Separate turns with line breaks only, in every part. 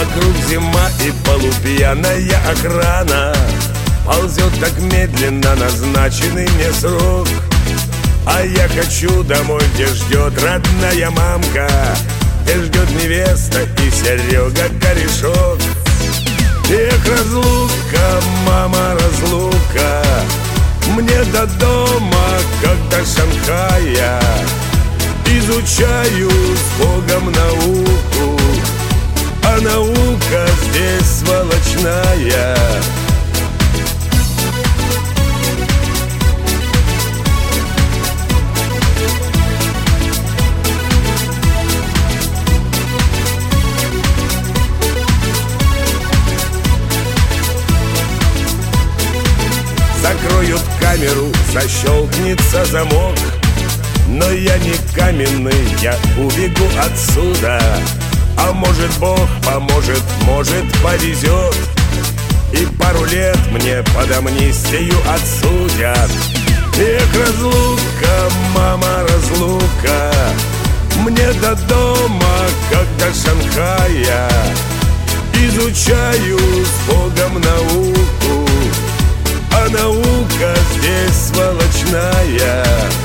Вокруг зима и полупьяная охрана ползет так медленно назначенный мне срок. А я хочу домой, где ждет родная мамка, где ждет невеста и Серега корешок. Эх, разлука, мама, разлука, мне до дома, как до Шанхая. Изучаю с Богом науку, а наука здесь сволочная. Закроют камеру, защелкнется замок, но я не каменный, я убегу отсюда. А может, Бог поможет, может, повезет, и пару лет мне под амнистию отсудят. Эх, разлука, мама, разлука, мне до дома, как до Шанхая. Изучаю с Богом науку, а наука здесь сволочная.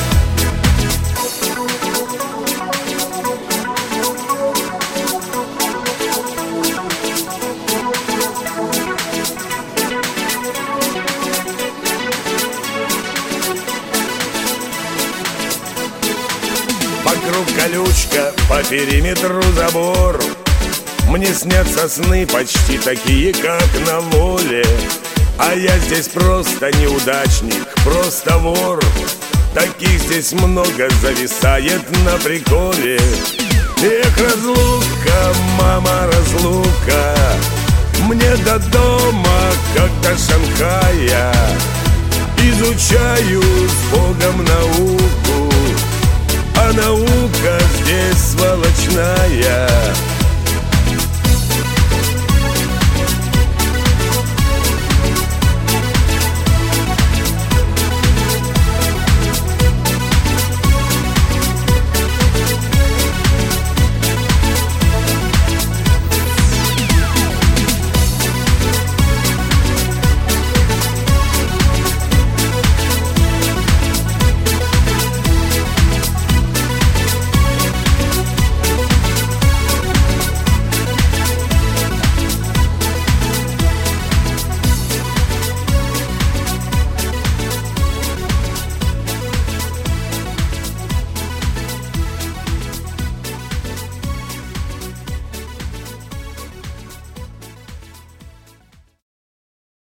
Вокруг колючка, по периметру забор. Мне снятся сны почти такие, как на воле. А я здесь просто неудачник, просто вор. Таких здесь много, зависает на приколе. Эх, разлука, мама, разлука, мне до дома, как до Шанхая. Изучаю с Богом науку, а наука здесь